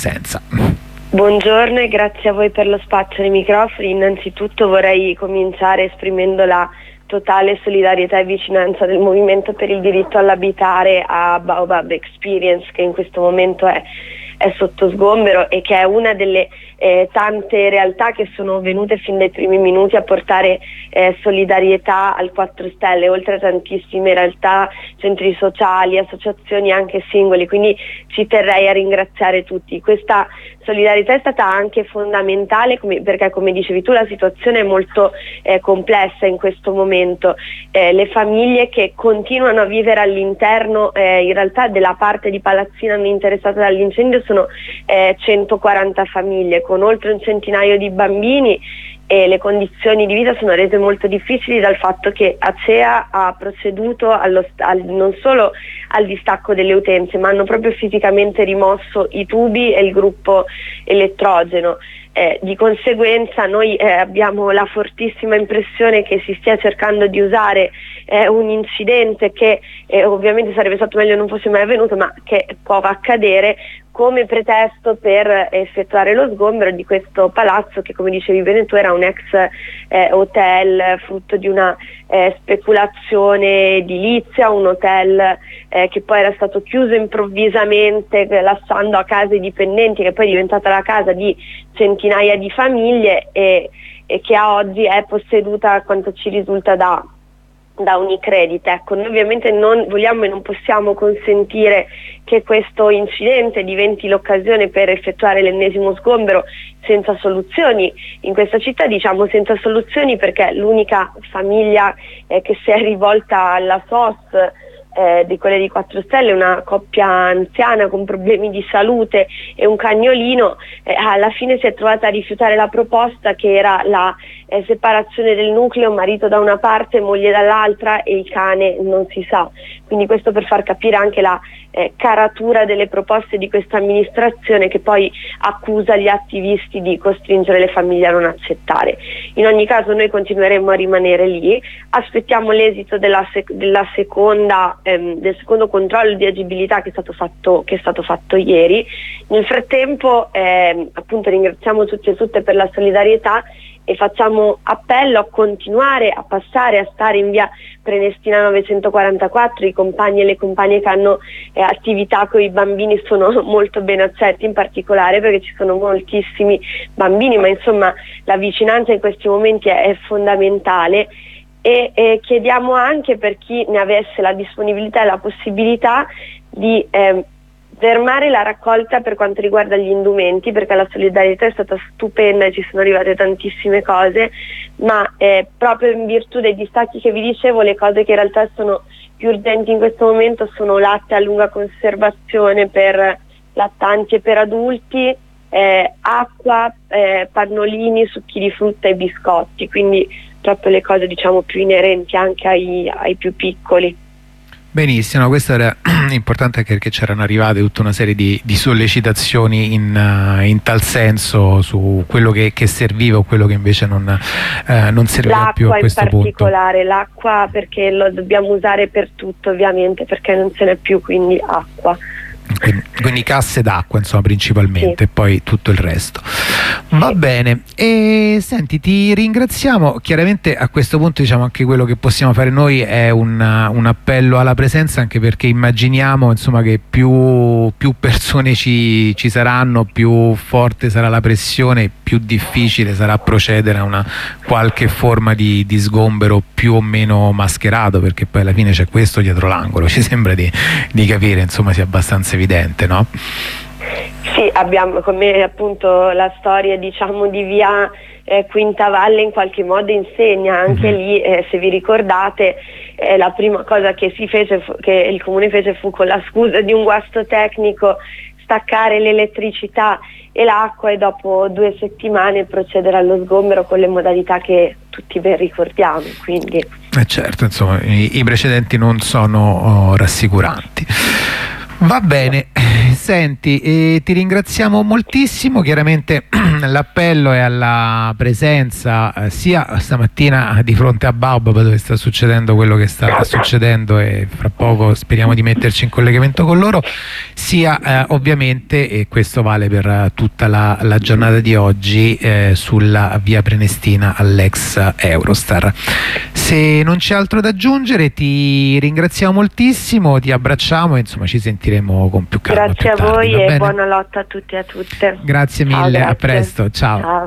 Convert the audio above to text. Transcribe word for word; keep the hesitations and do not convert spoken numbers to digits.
senza. Buongiorno e grazie a voi per lo spazio nei microfoni. Innanzitutto vorrei cominciare esprimendo la totale solidarietà e vicinanza del Movimento per il diritto all'abitare a Baobab Experience, che in questo momento è, è sotto sgombero e che è una delle eh, tante realtà che sono venute fin dai primi minuti a portare eh, solidarietà al quattro Stelle, oltre a tantissime realtà, centri sociali, associazioni anche singoli, quindi ci terrei a ringraziare tutti. Questa solidarietà è stata anche fondamentale come, perché, come dicevi tu, la situazione è molto eh, complessa in questo momento. Eh, le famiglie che continuano a vivere all'interno eh, in realtà della parte di Palazzina non interessata dall'incendio sono eh, centoquaranta famiglie con oltre un centinaio di bambini, e le condizioni di vita sono rese molto difficili dal fatto che Acea ha proceduto allo, al, non solo al distacco delle utenze, ma hanno proprio fisicamente rimosso i tubi e il gruppo elettrogeno. Eh, di conseguenza noi eh, abbiamo la fortissima impressione che si stia cercando di usare eh, un incidente che eh, ovviamente sarebbe stato meglio non fosse mai avvenuto, ma che può accadere, come pretesto per effettuare lo sgombero di questo palazzo che, come dicevi bene tu, era un ex eh, hotel frutto di una eh, speculazione edilizia, un hotel eh, che poi era stato chiuso improvvisamente lasciando a casa i dipendenti, che poi è diventata la casa di centinaia di famiglie e, e che a oggi è posseduta, a quanto ci risulta, da da Unicredit. Ecco, noi ovviamente non vogliamo e non possiamo consentire che questo incidente diventi l'occasione per effettuare l'ennesimo sgombero senza soluzioni in questa città. Diciamo senza soluzioni perché l'unica famiglia eh, che si è rivolta alla S O S Eh, di quelle di quattro Stelle, una coppia anziana con problemi di salute e un cagnolino, eh, alla fine si è trovata a rifiutare la proposta, che era la eh, separazione del nucleo, marito da una parte, moglie dall'altra, e il cane non si sa. Quindi questo per far capire anche la eh, caratura delle proposte di questa amministrazione, che poi accusa gli attivisti di costringere le famiglie a non accettare. In ogni caso noi continueremo a rimanere lì, aspettiamo l'esito della, sec- della seconda ehm, del secondo controllo di agibilità che è stato fatto, che è stato fatto ieri. Nel frattempo ehm, appunto ringraziamo tutti e tutte per la solidarietà e facciamo appello a continuare a passare a stare in via Prenestina novecentoquarantaquattro. I compagni e le compagne che hanno eh, attività con i bambini sono molto ben accetti, in particolare perché ci sono moltissimi bambini, ma insomma la vicinanza in questi momenti è, è fondamentale. E, e chiediamo anche, per chi ne avesse la disponibilità e la possibilità, di eh, fermare la raccolta per quanto riguarda gli indumenti, perché la solidarietà è stata stupenda e ci sono arrivate tantissime cose, ma eh, proprio in virtù dei distacchi che vi dicevo, le cose che in realtà sono più urgenti in questo momento sono latte a lunga conservazione per lattanti e per adulti, eh, acqua, eh, pannolini, succhi di frutta e biscotti, quindi proprio le cose diciamo più inerenti anche ai, ai più piccoli. Benissimo, questo era importante anche perché c'erano arrivate tutta una serie di, di sollecitazioni in, uh, in tal senso su quello che, che serviva o quello che invece non, uh, non serviva più a questo punto. L'acqua in particolare, l'acqua perché lo dobbiamo usare per tutto ovviamente, perché non ce n'è più, quindi acqua. Quindi, quindi casse d'acqua insomma principalmente, sì. E poi tutto il resto. Va sì. Bene, e senti, ti ringraziamo. Chiaramente a questo punto diciamo anche quello che possiamo fare noi è un, un appello alla presenza, anche perché immaginiamo insomma che più, più persone ci, ci saranno, più forte sarà la pressione, più difficile sarà procedere a una qualche forma di, di sgombero più o meno mascherato, perché poi alla fine c'è questo dietro l'angolo, ci sembra di, di capire, insomma sia abbastanza evidente, no? Sì, abbiamo come appunto la storia diciamo di via eh, Quinta Valle in qualche modo insegna anche mm-hmm. lì, eh, se vi ricordate eh, la prima cosa che si fece fu, che il comune fece fu, con la scusa di un guasto tecnico, staccare l'elettricità e l'acqua e dopo due settimane procedere allo sgombero con le modalità che tutti ben ricordiamo, quindi eh certo, insomma i, i precedenti non sono oh, rassicuranti. Va bene, senti, eh, ti ringraziamo moltissimo, chiaramente l'appello è alla presenza eh, sia stamattina di fronte a Baobab, dove sta succedendo quello che sta succedendo e fra poco speriamo di metterci in collegamento con loro, sia eh, ovviamente, e questo vale per tutta la, la giornata di oggi, eh, sulla via Prenestina all'ex Eurostar. Se non c'è altro da aggiungere ti ringraziamo moltissimo, ti abbracciamo e insomma ci sentiremo con più calma. Grazie a voi e buona lotta a tutti e a tutte. Grazie mille, ciao, grazie. A presto, ciao. Ciao.